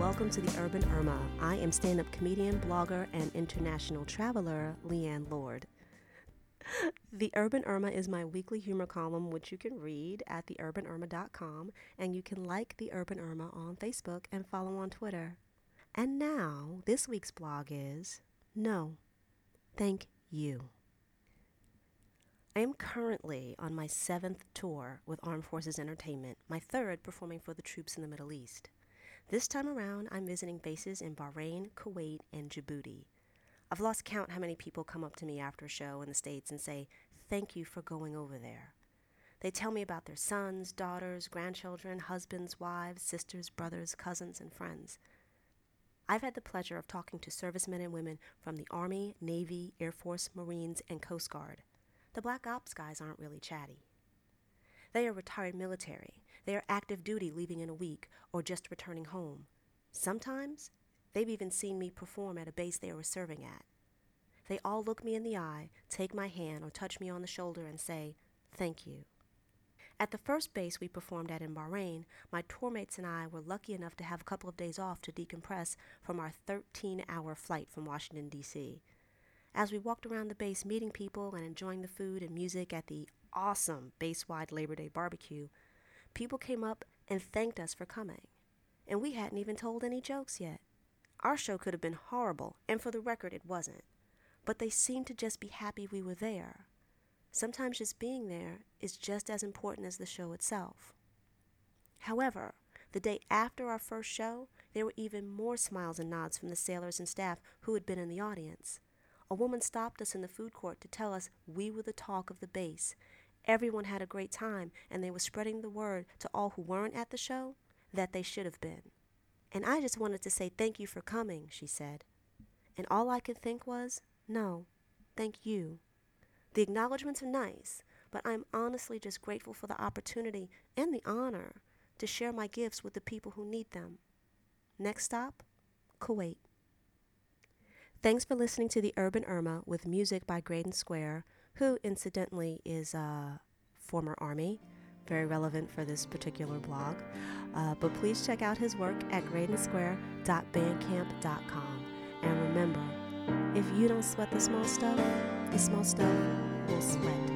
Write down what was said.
welcome to the Urban Irma. I am stand-up comedian, blogger, and international traveler, Leanne Lord. The Urban Irma is my weekly humor column, which you can read at theurbanirma.com, and you can like The Urban Irma on Facebook and follow on Twitter. And now, this week's blog is, No, Thank You. I am currently on my 7th tour with Armed Forces Entertainment, my 3rd performing for the troops in the Middle East. This time around, I'm visiting bases in Bahrain, Kuwait, and Djibouti. I've lost count how many people come up to me after a show in the States and say, "Thank you for going over there." They tell me about their sons, daughters, grandchildren, husbands, wives, sisters, brothers, cousins, and friends. I've had the pleasure of talking to servicemen and women from the Army, Navy, Air Force, Marines, and Coast Guard. The Black Ops guys aren't really chatty. They are retired military. They are active duty leaving in a week or just returning home. Sometimes, they've even seen me perform at a base they were serving at. They all look me in the eye, take my hand, or touch me on the shoulder and say, "Thank you." At the first base we performed at in Bahrain, my tour mates and I were lucky enough to have a couple of days off to decompress from our 13-hour flight from Washington, D.C. As we walked around the base meeting people and enjoying the food and music at the awesome base-wide Labor Day barbecue, people came up and thanked us for coming. And we hadn't even told any jokes yet. Our show could have been horrible, and for the record, it wasn't. But they seemed to just be happy we were there. Sometimes just being there is just as important as the show itself. However, the day after our first show, there were even more smiles and nods from the sailors and staff who had been in the audience. A woman stopped us in the food court to tell us we were the talk of the base. Everyone had a great time, and they were spreading the word to all who weren't at the show that they should have been. "And I just wanted to say thank you for coming," she said. And all I could think was, no, thank you. The acknowledgments are nice, but I'm honestly just grateful for the opportunity and the honor to share my gifts with the people who need them. Next stop, Kuwait. Thanks for listening to the Urban Irma with music by Graydon Square, who incidentally is a former Army, very relevant for this particular blog. But please check out his work at graydonsquare.bandcamp.com. And remember, if you don't sweat the small stuff will sweat